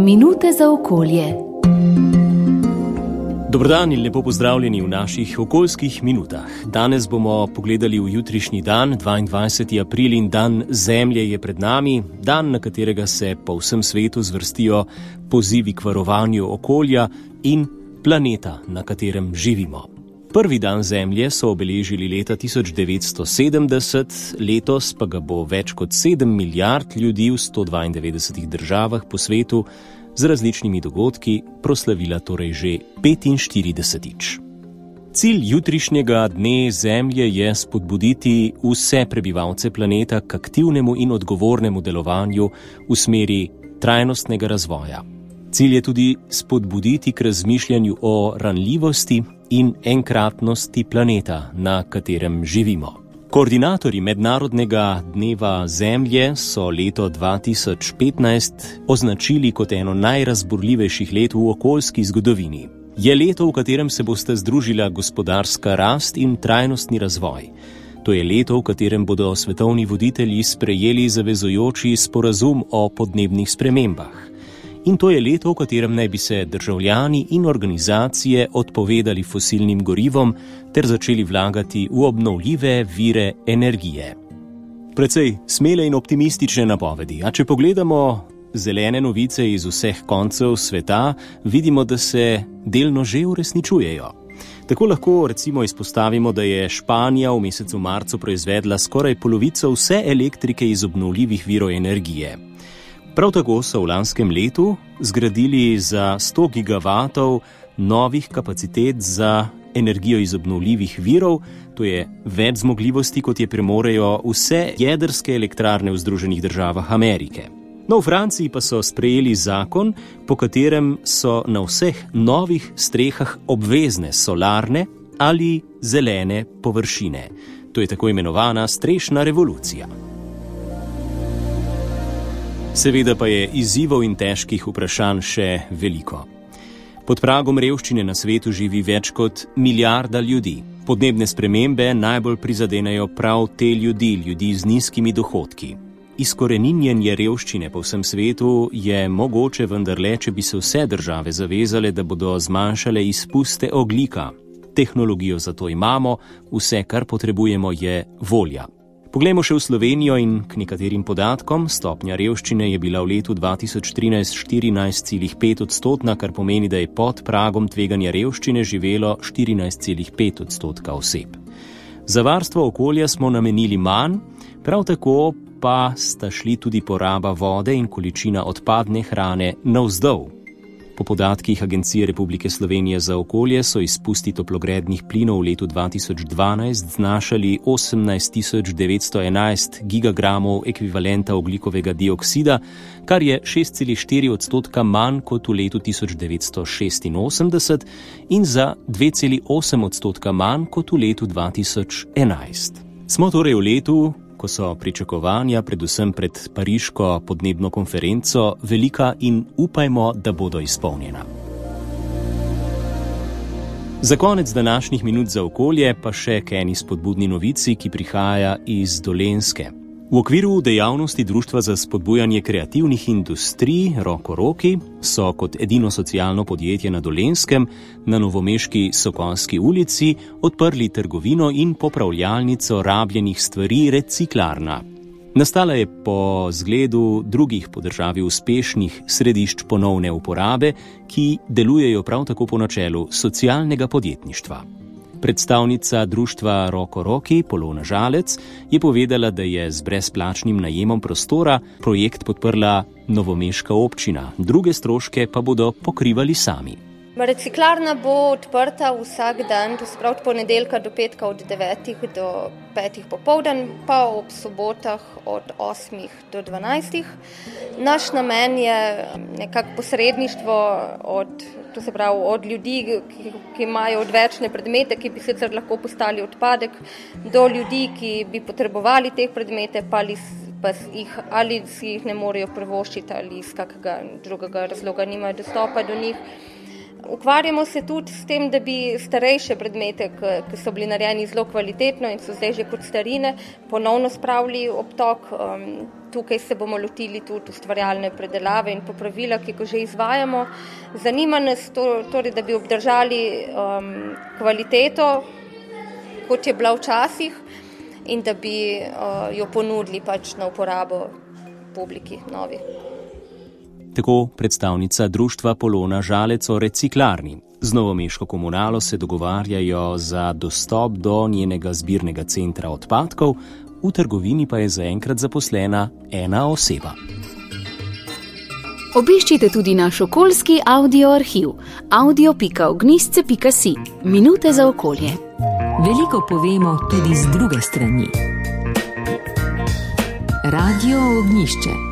Minute za okolje. Dobrodan in lepo pozdravljeni v naših okoljskih minutah. Danes bomo pogledali v jutrišnji dan, 22. april, in dan Zemlje je pred nami, dan, na katerega se po vsem svetu zvrstijo pozivi k varovanju okolja in planeta, na katerem živimo. Prvi dan Zemlje so obeležili leta 1970, letos pa ga bo več kot 7 milijard ljudi v 192 državah po svetu z različnimi dogodki proslavila torej že 45. Cilj jutrišnjega dne Zemlje je spodbuditi vse prebivalce planeta k aktivnemu in odgovornemu delovanju v smeri trajnostnega razvoja. Cilj je tudi spodbuditi k razmišljanju o ranljivosti in enkratnosti planeta, na katerem živimo. Koordinatorji Mednarodnega dneva Zemlje so leto 2015 označili kot eno najrazburljivejših let v okoljski zgodovini. Je leto, v katerem se bosta združila gospodarska rast in trajnostni razvoj. To je leto, v katerem bodo svetovni voditelji sprejeli zavezujoči sporazum o podnebnih spremembah. In to je leto, v katerem naj bi se državljani in organizacije odpovedali fosilnim gorivom ter začeli vlagati v obnovljive vire energije. Precej smele in optimistične napovedi, a če pogledamo zelene novice iz vseh koncev sveta, vidimo, da se delno že uresničujejo. Tako lahko recimo izpostavimo, da je Španija v mesecu marcu proizvedla skoraj polovico vse elektrike iz obnovljivih virov energije. Prav tako so v lanskem letu zgradili za 100 gigavatov novih kapacitet za energijo iz obnovljivih virov, to je več zmogljivosti, kot je premorejo vse jedrske elektrarne v Združenih državah Amerike. No, v Franciji pa so sprejeli zakon, po katerem so na vseh novih strehah obvezne solarne ali zelene površine. To je tako imenovana strešna revolucija. Seveda pa je izzivov in težkih vprašanj še veliko. Pod pragom revščine na svetu živi več kot milijarda ljudi. Podnebne spremembe najbolj prizadenejo prav te ljudi z nizkimi dohodki. Izkoreninjenje revščine po vsem svetu je mogoče vendarle, če bi se vse države zavezale, da bodo zmanjšale izpuste ogljika. Tehnologijo za to imamo, vse, kar potrebujemo, je volja. Poglejmo še v Slovenijo in k nekaterim podatkom. Stopnja revščine je bila v letu 2013 14,5%, kar pomeni, da je pod pragom tveganja revščine živelo 14,5% oseb. Za varstvo okolja smo namenili manj, prav tako pa sta šli tudi poraba vode in količina odpadne hrane navzdol. Po podatkih Agencije Republike Slovenije za okolje so izpusti toplogrednih plinov v letu 2012 znašali 18.911 gigagramov ekvivalenta ogljikovega dioksida, kar je 6,4% manj kot v letu 1986 in za 2,8% manj kot v letu 2011. Smo torej v letu, ko so pričakovanja, predvsem pred pariško podnebno konferenco, velika in upajmo, da bodo izpolnjena. Za konec današnjih minut za okolje pa še k eni spodbudni novici, ki prihaja iz Dolenjske. V okviru dejavnosti Društva za spodbujanje kreativnih industrij Roko Roki so kot edino socialno podjetje na Dolenjskem na novomeški Sokolski ulici odprli trgovino in popravljalnico rabljenih stvari Reciklarna. Nastala je po zgledu drugih po državi uspešnih središč ponovne uporabe, ki delujejo prav tako po načelu socialnega podjetništva. Predstavnica društva Roko Roki, Polona Žalec, je povedala, da je z brezplačnim najemom prostora projekt podprla novomeška občina, druge stroške pa bodo pokrivali sami. Reciklarna bo odprta vsak dan, to se pravi od ponedeljka do petka od 9 do 5 popoldan, pa ob sobotah od 8 do 12. Naš namen je nekako posredništvo od ljudi, ki imajo odvečne predmete, ki bi sicer lahko postali odpadek, do ljudi, ki bi potrebovali te predmete, ali si jih ne morejo privoščiti ali iz kakega drugega razloga nimajo dostopa do njih. Ukvarjamo se tudi s tem, da bi starejše predmete, ki so bili narejeni zelo kvalitetno in so zdaj že kot starine, ponovno spravili ob tok. Tukaj se bomo lotili tudi ustvarjalne predelave in popravila, ki ga že izvajamo. Zanima nas torej, da bi obdržali kvaliteto, kot je bila včasih, in da bi jo ponudili pač na uporabo publiki novi. Tako predstavnica društva Polona Žalec o reciklarni. Z novomeško komunalo se dogovarjajo za dostop do njenega zbirnega centra odpadkov, v trgovini pa je zaenkrat zaposlena ena oseba. Obiščite tudi naš okoljski audio arhiv audio.ognisce.si. Minute za okolje. Veliko povemo tudi z druge strani. Radio Ognjišče.